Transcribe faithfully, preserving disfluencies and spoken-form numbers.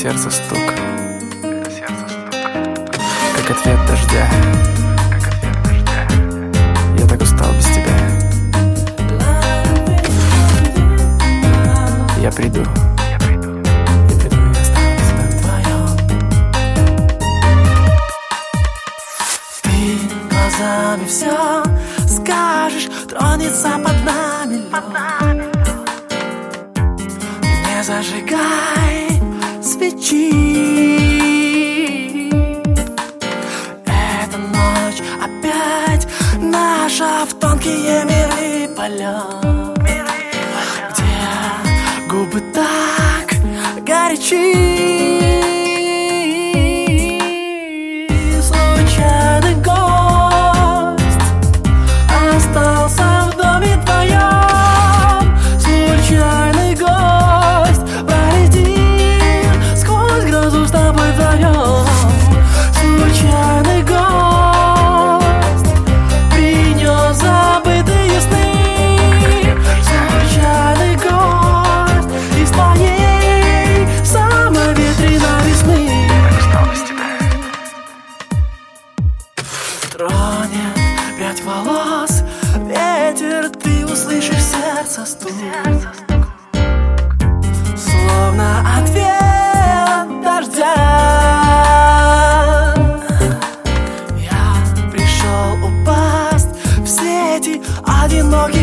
сердце стук, как ответ дождя. Я так устал без тебя. Я приду, я приду, я приду и останусь вдвоем. Ты глазами все скажешь, тронется под нами лед. Не зажигай свечи, эта ночь опять наша в тонкие миры полет, где губы так горячи. Случайный гость остался в доме твоем. Случайный гость полетит сквозь грозу с тобой вдвоем. Случайный гость принес забытые сны. Случайный гость из твоей самой ветреной весны. Тронет прядь волос ветер, ты услышишь сердце стук, словно ответ дождя. Я пришел упасть в сети одиноких